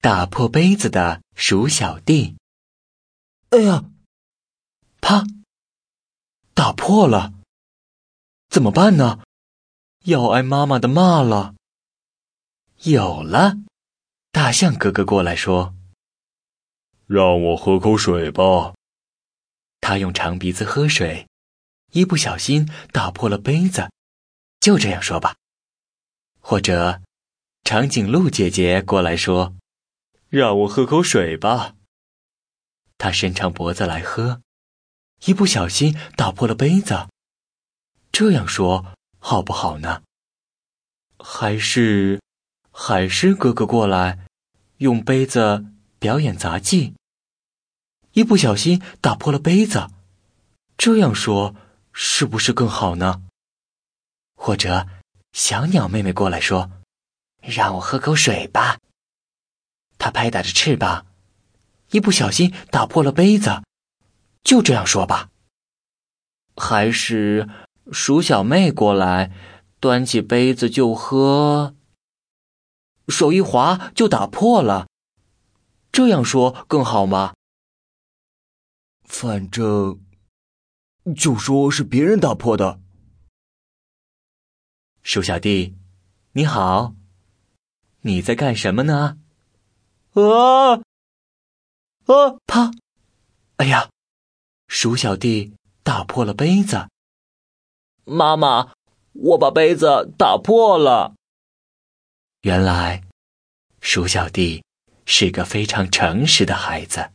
打破杯子的鼠小弟。 哎呀！ 啪！打破了，怎么办呢？要挨妈妈的骂了。有了，大象哥哥过来说：“ 让我喝口水吧。” 他用长鼻子喝水，一不小心打破了杯子。就这样说吧。或者，长颈鹿姐姐过来说：“让我喝口水吧。”他伸长脖子来喝，一不小心打破了杯子。这样说好不好呢？还是海狮哥哥过来，用杯子表演杂技，一不小心打破了杯子。这样说是不是更好呢？或者小鸟妹妹过来说：“让我喝口水吧。”她拍打着翅膀，一不小心打破了杯子。就这样说吧。还是鼠小妹过来，端起杯子就喝，手一滑就打破了。这样说更好吗？ 反正就说是别人打破的。 鼠小弟，你好，你在干什么呢？啪！哎呀，鼠小弟打破了杯子。妈妈，我把杯子打破了。原来，鼠小弟是个非常诚实的孩子。